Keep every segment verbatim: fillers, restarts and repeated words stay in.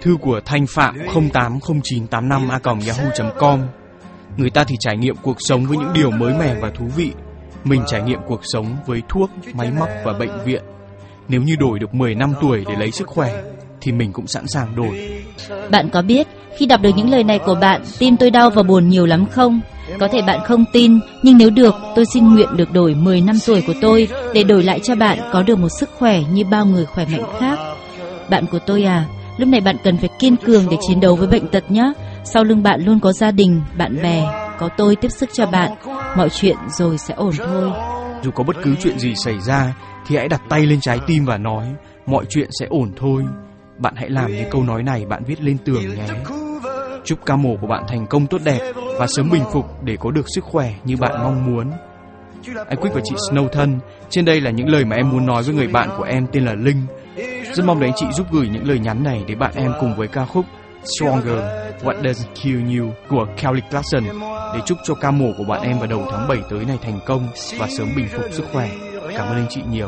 thư của Thanh Phạm không tám không chín tám năm a còng yahoo chấm com. Người ta thì trải nghiệm cuộc sống với những điều mới mẻ và thú vị. Mình trải nghiệm cuộc sống với thuốc, máy móc và bệnh viện. Nếu như đổi được mười năm tuổi để lấy sức khỏe thì mình cũng sẵn sàng đổi. Bạn có biết khi đọc được những lời này của bạn, tim tôi đau và buồn nhiều lắm không? Có thể bạn không tin, nhưng nếu được, tôi xin nguyện được đổi mười năm tuổi của tôi để đổi lại cho bạn có được một sức khỏe như bao người khỏe mạnh khác. Bạn của tôi à, lúc này bạn cần phải kiên cường để chiến đấu với bệnh tật nhé. Sau lưng bạn luôn có gia đình, bạn bè, có tôi tiếp sức cho bạn. Mọi chuyện rồi sẽ ổn thôi. Dù có bất cứ chuyện gì xảy ra thì hãy đặt tay lên trái tim và nói mọi chuyện sẽ ổn thôi. Bạn hãy làm như câu nói này bạn viết lên tường nhé. Chúc ca mổ của bạn thành công tốt đẹp và sớm bình phục để có được sức khỏe như bạn mong muốn. Anh Quick và chị Snow thân, trên đây là những lời mà em muốn nói với người bạn của em tên là Linh. Rất mong đến chị giúp gửi những lời nhắn này để bạn em cùng với ca khúc Stronger, What Doesn't Kill You của Kelly Clarkson để chúc cho ca mổ của bạn em vào đầu tháng bảy tới này thành công và sớm bình phục sức khỏe. Cảm ơn anh chị nhiều.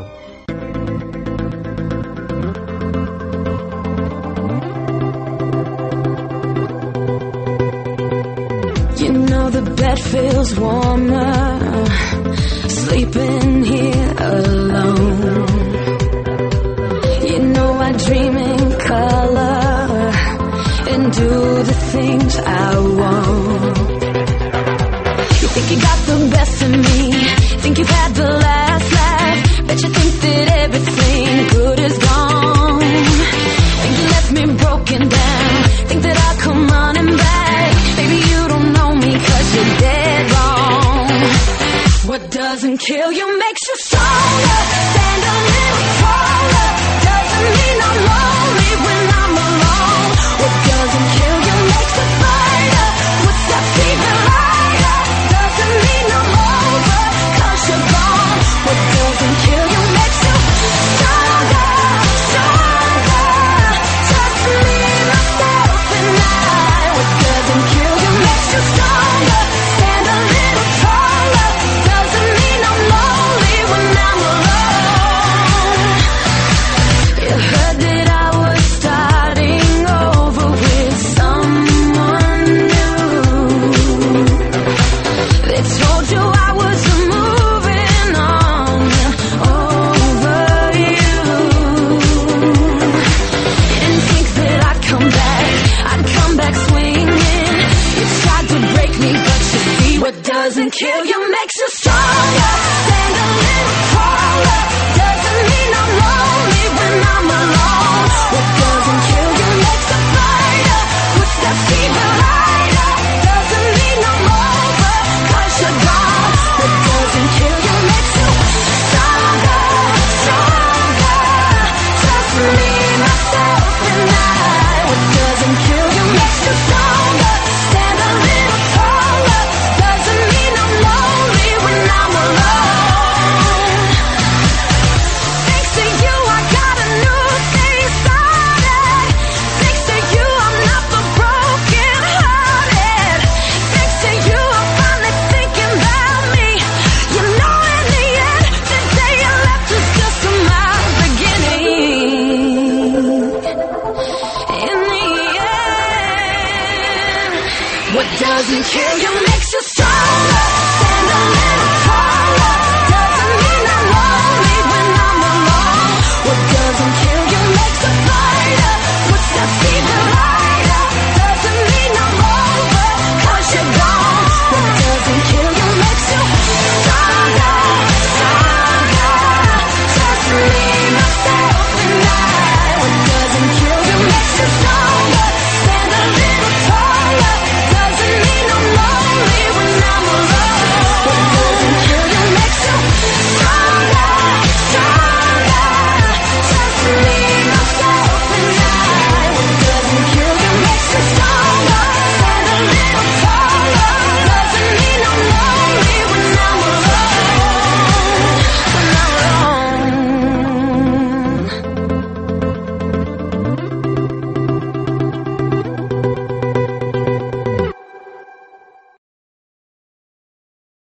The bed feels warmer, sleeping here alone. You know I dream in color and do the things I want. You think you got the best of me, think you've had the last laugh, bet you think that everything good is gone. Think you left me broken down, think that I'll come running back. Baby, you don't know me 'cause you're dead wrong. What doesn't kill you makes you stronger. Stand a little taller. Doesn't mean I'm lonely when I'm alone. What doesn't kill you makes a fighter. Footsteps even lighter. Doesn't mean I'm over 'cause you're gone. What doesn't kill you makes you stronger, stronger. Just me, myself and I. What doesn't kill you makes you stronger. Stand a little taller. Doesn't mean I'm lonely when I'm alone. You heard that I was starting over with someone new. They told you I was moving on over you. Didn't think that I'd come back, I'd come back swinging. You tried to break me, but you see what doesn't kill you makes you stronger. Stand a little taller. Doesn't mean I'm lonely when I'm alone. What doesn't kill you makes a fighter. Footsteps even lighter. Doesn't mean I'm over 'cause you're gone. What doesn't kill you makes you stronger, stronger. Just me, myself and I. What doesn't kill you makes you stronger. Stand a little taller. Doesn't mean I'm lonely when I'm alone. Thanks to you, I got a new thing started. Thanks to you, I'm not the broken hearted. Thanks to you, I'm finally thinking about me. You know, in the end, the day you left was just my beginning. In the end, what doesn't kill you makes you stronger.